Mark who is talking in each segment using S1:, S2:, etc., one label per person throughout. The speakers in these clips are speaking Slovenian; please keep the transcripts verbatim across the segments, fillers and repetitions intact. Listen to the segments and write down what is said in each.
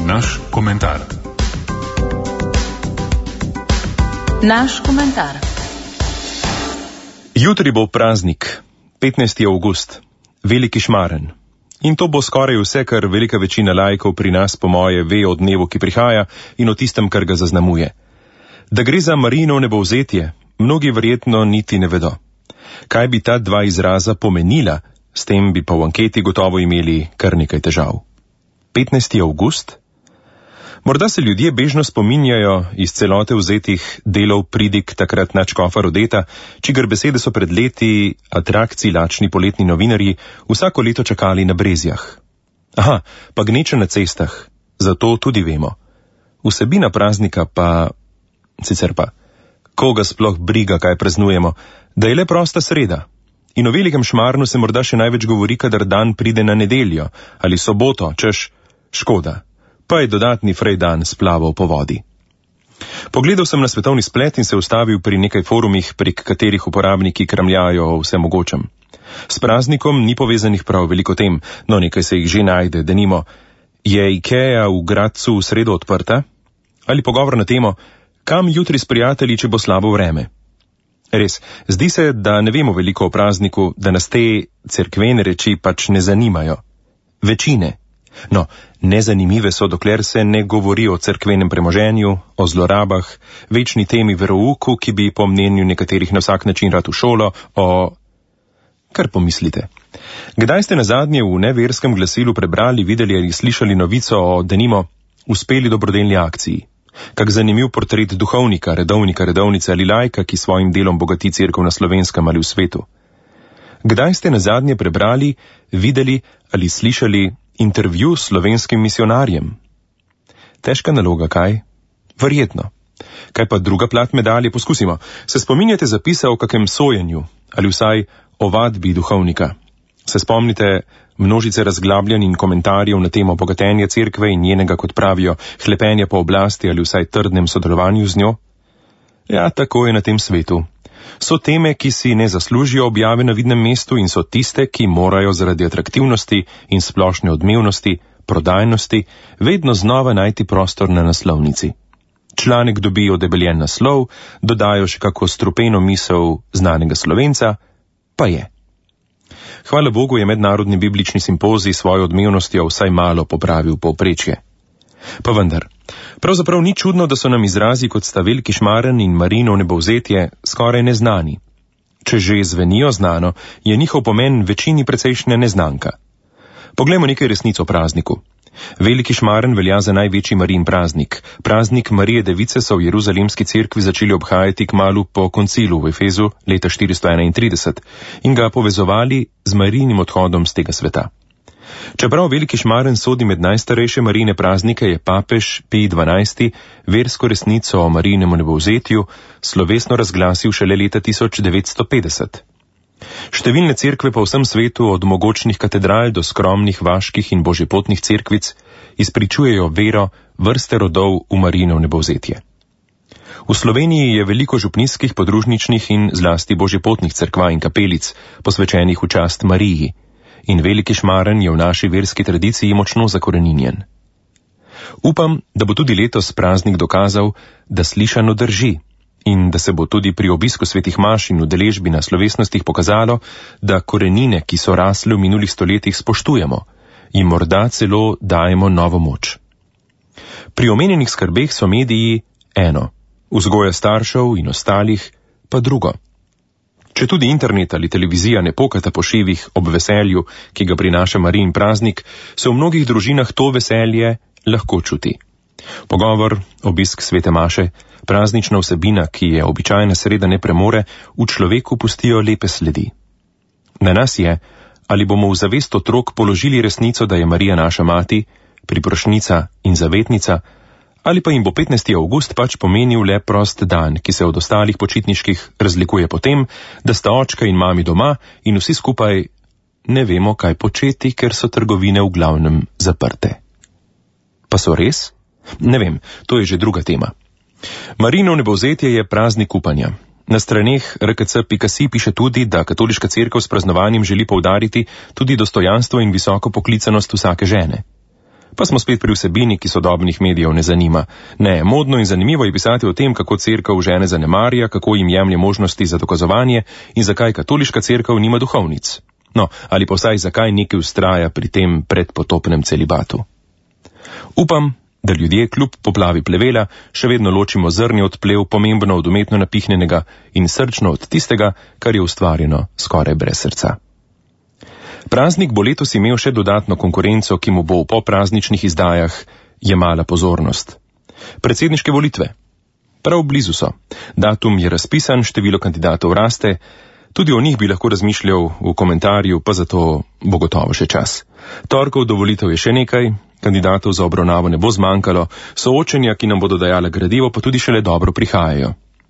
S1: Naš komentar.
S2: Naš komentar.
S3: Jutri bo praznik, petnajsti avgust, veliki šmaren. In to bo skoraj vse, kar velika večina laikov pri nas po moje ve o dnevu, ki prihaja, in o tistem, kar ga zaznamuje. Da gre za Marijino nebovzetje, mnogi verjetno niti ne vedo. Kaj bi ta dva izraza pomenila, s tem bi pa v anketi gotovo imeli kar nekaj težav. petnajsti avgust? Morda se ljudje bežno spominjajo iz celote vzetih delov pridig takrat nadškofa Rodeta, čigar besede so pred leti atrakciji lačni poletni novinarji vsako leto čakali na Brezjah. Aha, pa gneče na cestah, zato tudi vemo. Vsebina praznika pa, sicer pa, koga sploh briga, kaj praznujemo, da je le prosta sreda. In o velikem šmarnu se morda še največ govori, kadar dan pride na nedeljo ali soboto, češ škoda. Pa je dodatni frej dan splaval po vodi. Pogledal sem na svetovni splet in se ustavil pri nekaj forumih, prek katerih uporabniki kramljajo o vsem mogočem. S praznikom ni povezanih prav veliko tem, no nekaj se jih že najde, denimo, je Ikea v Gradcu v sredo odprta? Ali pogovor na temo, kam jutri s prijatelji, če bo slabo vreme? Res, zdi se, da ne vemo veliko o prazniku, da nas te cerkvene reči pač ne zanimajo. Večine. No, nezanimive so, dokler se ne govori o cerkvenem premoženju, o zlorabah, večni temi verouku, ki bi po mnenju nekaterih na vsak način rad v šolo, o... Kar pomislite? Kdaj ste nazadnje v neverskem glasilu prebrali, videli ali slišali novico o, denimo, uspeli dobrodelni akciji? Kak zanimiv portret duhovnika, redovnika, redovnice ali laika, ki svojim delom bogati cerkev na Slovenskem ali v svetu? Kdaj ste nazadnje prebrali, videli ali slišali intervju s slovenskim misionarjem? Težka naloga, kaj? Verjetno. Kaj pa druga plat medalje? Poskusimo. Se spominjate zapisa o kakem sojenju ali vsaj o vadbi duhovnika? Se spomnite množice razglabljanj in komentarjev na temo bogatenja cerkve in njenega, kot pravijo, hlepenja po oblasti ali vsaj trdnem sodelovanju z njo? Ja, tako je na tem svetu. So teme, ki si ne zaslužijo objave na vidnem mestu in so tiste, ki morajo zaradi atraktivnosti in splošne odmevnosti, prodajnosti, vedno znova najti prostor na naslovnici. Članek dobi odebeljen naslov, dodajo še kako strupeno misel znanega Slovenca, pa je. Hvala Bogu je mednarodni biblični simpozij svojo odmevnostjo vsaj malo popravil povprečje. Pa vendar, pravzaprav ni čudno, da so nam izrazi kot sta veliki šmaren in Marijino nebovzetje skoraj neznani. Če že zvenijo znano, je njihov pomen večini precejšnja neznanka. Poglejmo nekaj resnic o prazniku. Veliki šmaren velja za največji Marijin praznik. Praznik Marije Device so v Jeruzalemski cerkvi začeli obhajati kmalu po koncilu v Efezu leta štiristo enaintrideset in ga povezovali z Marijinim odhodom z tega sveta. Čeprav veliki šmaren sodi med najstarejše Marijine praznike, je papež Pij dvanajsti versko resnico o Marijinem nebovzetju slovesno razglasil šele leta tisoč devetsto petdeset. Številne cerkve po vsem svetu, od mogočnih katedral do skromnih vaških in božjepotnih cerkvic, izpričujejo vero vrste rodov v Marijino nebovzetje. V Sloveniji je veliko župnijskih, podružničnih in zlasti božjepotnih cerkva in kapelic, posvečenih v čast Mariji, in veliki šmaren je v naši verski tradiciji močno zakoreninjen. Upam, da bo tudi letos praznik dokazal, da slišano drži in da se bo tudi pri obisku svetih maš in udeležbi na slovesnostih pokazalo, da korenine, ki so rasle v minulih stoletjih, spoštujemo in morda celo dajemo novo moč. Pri omenjenih skrbeh so mediji eno, vzgoja staršev in ostalih pa drugo. Če tudi internet ali televizija ne pokata po šivih ob veselju, ki ga prinaša Marijin praznik, se v mnogih družinah to veselje lahko čuti. Pogovor, obisk svete maše, praznična vsebina, ki je običajna sreda ne premore, v človeku pustijo lepe sledi. Na nas je, ali bomo v zavest otrok položili resnico, da je Marija naša mati, priprošnica in zavetnica, ali pa jim bo petnajsti avgust pač pomenil le prost dan, ki se od ostalih počitniških razlikuje po tem, da sta očka in mami doma in vsi skupaj ne vemo, kaj početi, ker so trgovine v glavnem zaprte. Pa so res? Ne vem, to je že druga tema. Marijino nebovzetje je praznik upanja. Na straneh er ke ce pika si piše tudi, da katoliška cerkev s praznovanjem želi poudariti tudi dostojanstvo in visoko poklicanost vsake žene. Pa smo spet pri vsebini, ki sodobnih medijev ne zanima. Ne, modno in zanimivo je pisati o tem, kako cerkev žene zanemarja, kako jim jemlje možnosti za dokazovanje in zakaj katoliška cerkev nima duhovnic. No, ali pa vsaj zakaj nekaj ustraja pri tem predpotopnem celibatu. Upam, da ljudje kljub poplavi plevela še vedno ločimo zrnje od plev, pomembno od umetno napihnjenega in srčno od tistega, kar je ustvarjeno skoraj brez srca. Praznik bo letos imel še dodatno konkurenco, ki mu bo v poprazničnih izdajah jemala pozornost. Predsedniške volitve. Prav blizu so. Datum je razpisan, število kandidatov raste, tudi o njih bi lahko razmišljal v komentarju, pa zato bo gotovo še čas. Torkov do volitev je še nekaj, kandidatov za obravnavo ne bo zmanjkalo, soočenja, ki nam bodo dajala gradivo, pa tudi šele dobro prihajajo.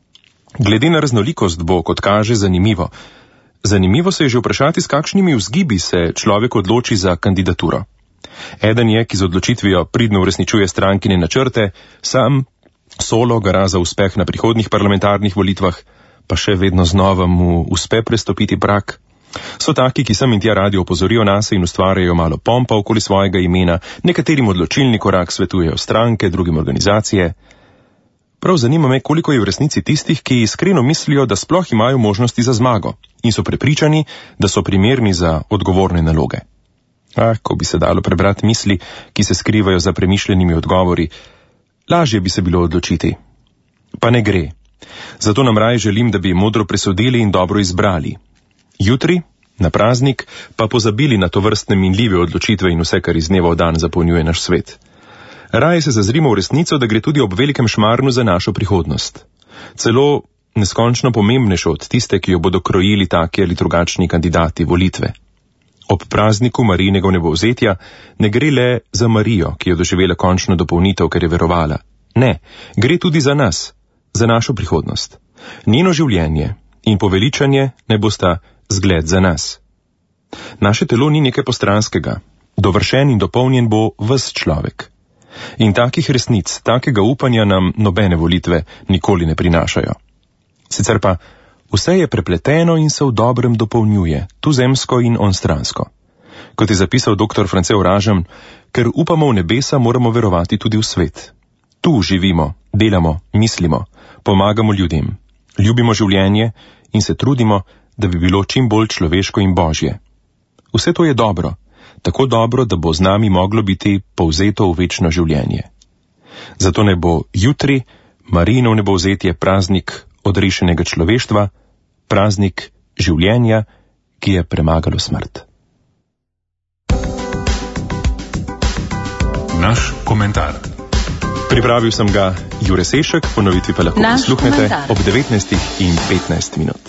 S3: Glede na raznolikost bo, kot kaže, zanimivo. Zanimivo se je že vprašati, s kakšnimi vzgibi se človek odloči za kandidaturo. Eden je, ki z odločitvijo pridno uresničuje strankine načrte, sam solo gara za uspeh na prihodnjih parlamentarnih volitvah, pa še vedno znova mu uspe prestopiti prak. So taki, ki sem in tja radi opozorijo nase in ustvarjajo malo pompa okoli svojega imena, nekaterim odločilni korak svetujejo stranke, drugim organizacije. Prav zanima me, koliko je v resnici tistih, ki iskreno mislijo, da sploh imajo možnosti za zmago in so prepričani, da so primerni za odgovorne naloge. Ah, ko bi se dalo prebrati misli, ki se skrivajo za premišljenimi odgovori, lažje bi se bilo odločiti. Pa ne gre. Zato nam raje želim, da bi modro presodili in dobro izbrali. Jutri, na praznik, pa pozabili na to vrstne minljive odločitve in vse, kar iz dneva v dan zapolnjuje naš svet. Raje se zazrimo v resnico, da gre tudi ob velikem šmarnu za našo prihodnost. Celo neskončno pomembnejšo od tiste, ki jo bodo krojili taki ali drugačni kandidati volitve. Ob prazniku Marijinega vnebovzetja ne gre le za Marijo, ki je doživela končno dopolnitev, ker je verovala. Ne, gre tudi za nas, za našo prihodnost. Njeno življenje in poveličanje ne bosta zgled za nas. Naše telo ni nekaj postranskega. Dovršen in dopolnjen bo ves človek. In takih resnic, takega upanja nam nobene volitve nikoli ne prinašajo. Sicer pa vse je prepleteno in se v dobrem dopolnjuje, tuzemsko in onstransko. Kot je zapisal doktor France Vražem, ker upamo v nebesa, moramo verovati tudi v svet. Tu živimo, delamo, mislimo, pomagamo ljudem, ljubimo življenje in se trudimo, da bi bilo čim bolj človeško in božje. Vse to je dobro, tako dobro, da bo z nami moglo biti povzeto v večno življenje. Zato ne bo jutri Marijino vnebovzetje praznik odrešenega človeštva, praznik življenja, ki je premagalo smrt.
S1: Naš komentar.
S3: Pripravil sem ga Jure Sešek, ponovitvi pa lahko prisluhnete ob devetnajstih in petnajst minut.